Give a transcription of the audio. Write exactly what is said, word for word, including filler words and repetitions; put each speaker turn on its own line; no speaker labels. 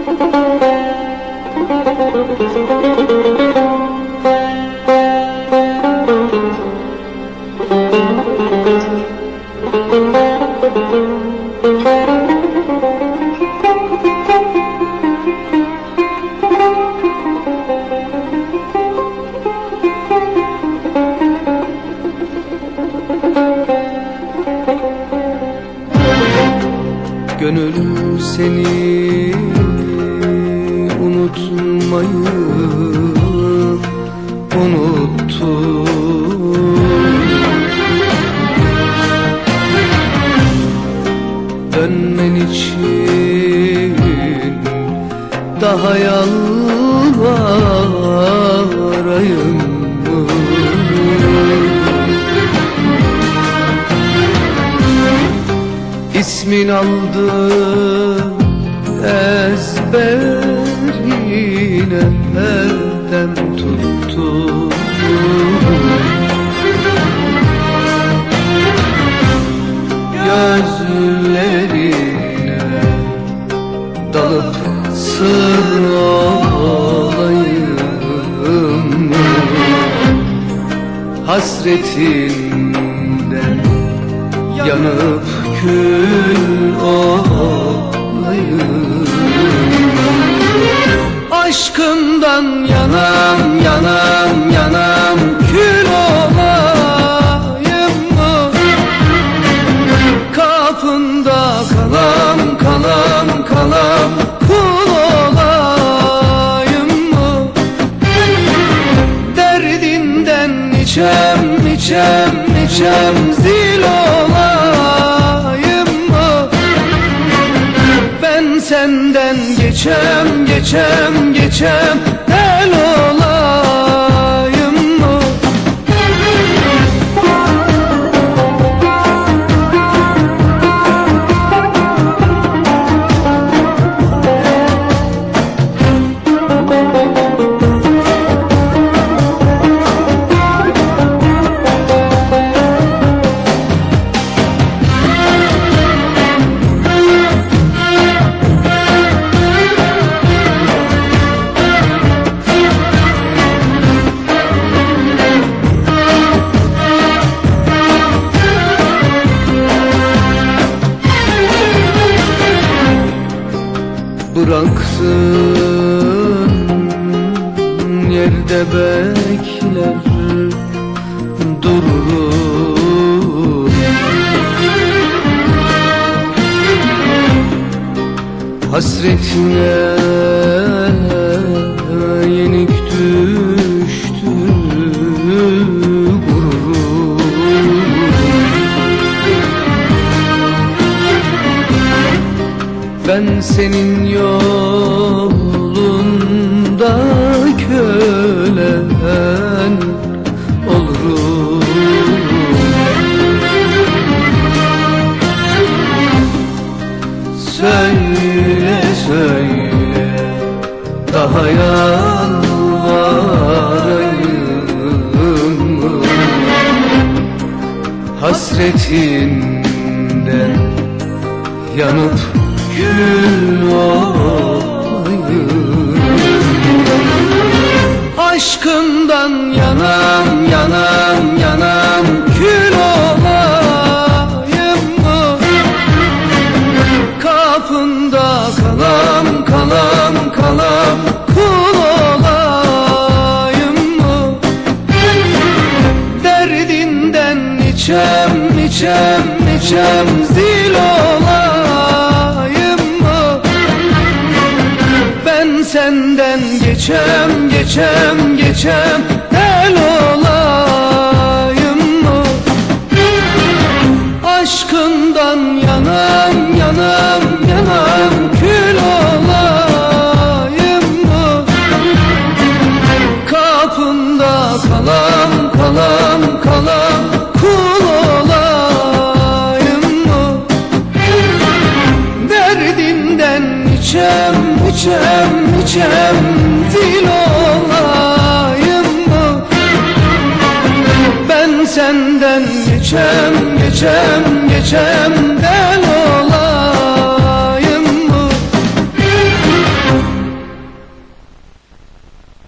Gönül seni unutmayı unuttu. Dönmen için daha yalvarayım mı? İsmin aldı ezberine elden tuttu. Gözlerine dalıp sır olayım mı? Hasretinden yanıp kül olayım. Aşkından yanam yanam yanam kül olayım mı? Kapında kalam kalam kalam kul olayım mı? Derdinden içem içem içem zil olayım mı? Ben senden geçem geçem geçem el olayım mı? Bıraktın yerde bekler dururum. Hasretine yenik düştü gururum. Ben senin yolunda kölen olurum. Söyle söyle daha yalvarayım mı? Hasretinden yanıp kül olayım. Aşkından yanam yanam yanam kül olayım mı? Kapında kalam kalam kalam kul olayım mı? Derdinden içem içem içem zil olayım mı? Ben senden geçem geçem geçem el olayım mı? Aşkından yanam yanam yanam kül olayım mı? Kapında kalam kalam kalam kul olayım mı? Derdinden içem içem içem zil olayım mı? Ben senden geçem geçem geçem